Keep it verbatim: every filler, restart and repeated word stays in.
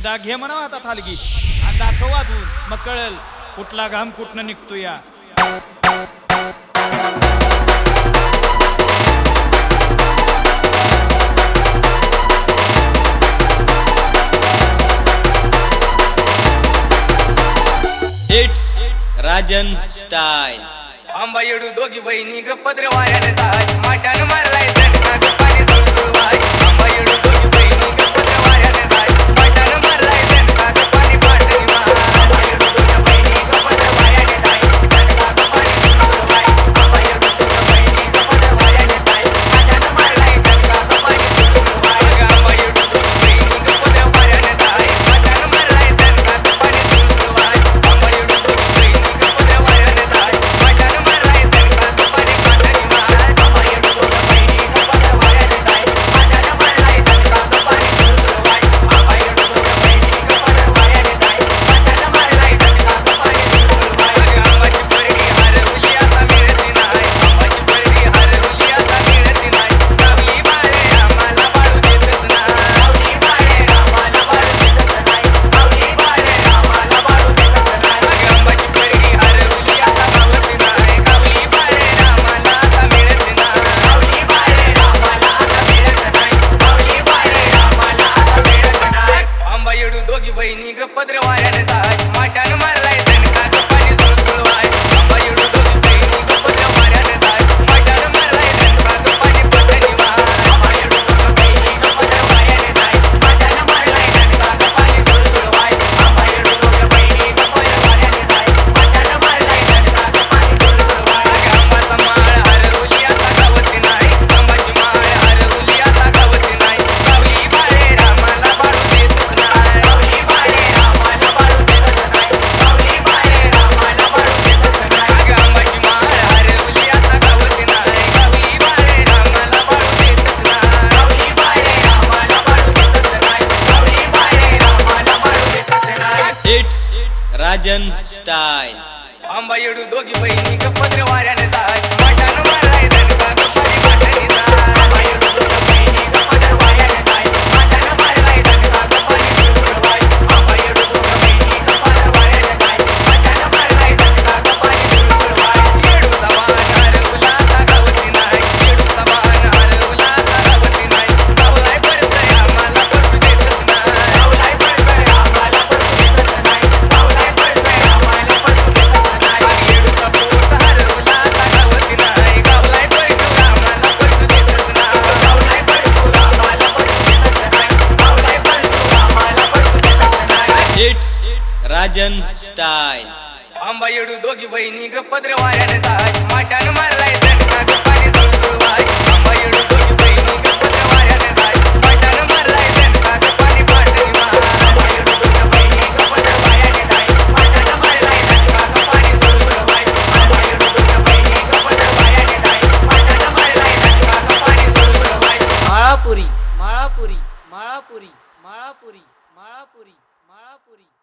एकदा घे म्हणा हातात हलगी आणि दाखव वाजवून, मग कळेल कुठला घाम कुठनं निघतो या. It's Rajan style. आंबा येडू दोघी बहिणी ग पदर वाऱ्याने जाय माशान मारलाय झटका ग पाणी सुटवाय. आंबा येडू दोघी बहिणी ग पदर वाऱ्याने जाय माशान मारलाय झटका ग पाणी पाटली मार. आंबा येडू दोघी बहिणी ग पदर वाऱ्याने जाय झटका ग पाणी सुटवाय. आंबा येडू दोघी बहिणी ग पदर वाऱ्याने जाय माशान मारलाय झटका ग पाणी सुटवाय. आंबा येडू दोघी बहिणी ग पदर वाऱ्याने जाय माशान मारलाय झटका ग पाणी सुटवाय. आंबा येडू दोघी बहिणी ग पदर वाऱ्याने जाय माशान मारलाय झटका ग पाणी पाटली मार. आंबा येडू दोघी बहिणी ग पदर वाऱ्याने जाय माशान मारलाय झटका ग पाणी सुटवाय. आंबा येडू दोघी बहिणी ग पदर वाऱ्याने जाय माशान मारलाय झटका ग पाणी सुटवाय. आंबाची परडी हरवली आता मिळती नाही. आंबाची परडी हरवली आता मिळती नाही. सावली बाळे आम्हाला बाळू देतच नाही. सावली बाळे आम्हाला बाळू देतच नाही. सावली बाळे आम्हाला बाळू देतच नाही. आंबाची परडी हरवली आता गावती नाही. सावली बाळे आम्हाला आता मिळत नाही. सावली बाळे आम्हाला आता मिळत नाही. सावली बाळे आम्हाला आता मिळत नाही. आंबा येडू दोघी बहिणी ग पदर वाऱ्याने जाय माशान मारलाय झटका ग पाणी सुटवाय. आंबा येडू दोघी बहिणी ग पदर वाऱ्याने जाय माशान मारलाय झटका ग पाणी पाटली मार. आंबा येडू दोघी बहिणी ग पदर वाऱ्याने जाय माशान मारलाय झटका ग पाणी सुटवाय. आंबा येडू दोघी बहिणी ग पदर वाऱ्याने जाय माशान मारलाय झटका ग पाणी सुटवाय. आंबाचा माळ हरवली आता गावती नाही. आंबाची माळ हरवली आता गावती नाही. सावली बाळे आम्हाला बाळू देतच नाही. सावली बाळे आम्हाला बाळू देतच नाही. सावली बाळे आम्हाला बाळू देतच नाही. आंबाची माळ हरवली आता गावती नाही. सावली बाळे आम्हाला बाळू देतच नाही. सावली बाळे आम्हाला बाळू देतच नाही. सावली बाळे आम्हाला बाळू देतच नाही. It's Rajan style. आंबा येडू दोघी बहिणी ग पदर वाऱ्याने जाय माशान मारलाय झटका ग पाणी पाटली मार. आंबा येडू दोघी बहिणी ग पदर वाऱ्याने जाय माशान मारलाय झटका ग पाणी सुटवाय. आंबा येडू दोघी बहिणी ग पदर वाऱ्याने जाय माशान मारलाय झटका ग पाणी सुटवाय. येडूचा मान हरवला आता गावती नाही. येडूचा मान हरवला आता गावती नाही. सावलाय पडतंय आम्हाला पडू देतच नाही. सावलाय पडतंय आम्हाला पडू देतच नाही. सावलाय पडतंय आम्हाला पडू देतच नाही. येडूचा पोट हरवला आता गावती नाही. गावलाय पडतू आम्हाला पडू देतच नाही. गावलाय पडतू आम्हाला पडू देतच नाही. गावलाय पडतू आम्हाला पडू देतच नाही. It's Rajan style. आंबा येडू दोघी बहिणी ग पदर वाऱ्याने जाय माशान मारलाय झटका ग पाणी सुटवाय. आंबा येडू दोघी बहिणी ग पदर वाऱ्याने जाय माशान मारलाय झटका ग पाणी पाटली मार. आंबा येडू दोघी बहिणी ग पदर वाऱ्याने जाय माशान मारलाय झटका ग पाणी सुटवाय. आंबा येडू दोघी बहिणी ग पदर वाऱ्याने जाय माशान मारलाय झटका ग पाणी सुटवाय. माळापुरी माळापुरी माळापुरी माळापुरी माळापुरी माळापुरी